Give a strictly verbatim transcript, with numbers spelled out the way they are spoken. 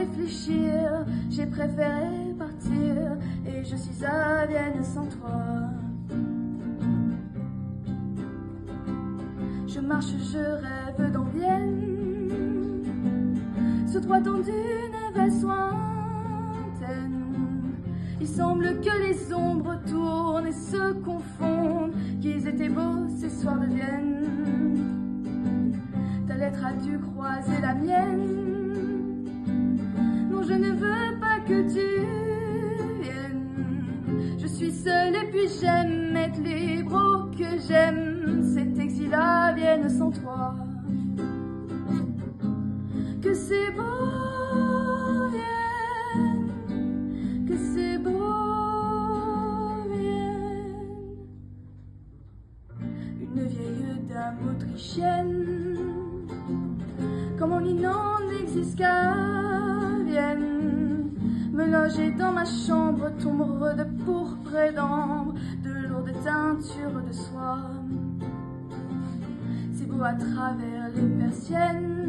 réfléchir, j'ai préféré partir, et je suis à Vienne sans toi. Je marche, je rêve dans Vienne, sur trois tons d'une navette lointaine. Il semble que les ombres tournent et se confondent, qu'ils étaient beaux ces soirs de Vienne. Ta lettre a dû croiser la mienne. Non, je ne veux pas que tu viennes. Je suis seule et puis j'aime être libre, oh que j'aime cet exil à Vienne sans toi. Que c'est beau Vienne, que c'est beau Vienne. Une vieille dame autrichienne, comme on y n'en existe qu'à Vienne, me loger dans ma chambre, tombe de pourpre et d'ambre, de lourdes teintures de soie. C'est beau à travers les persiennes,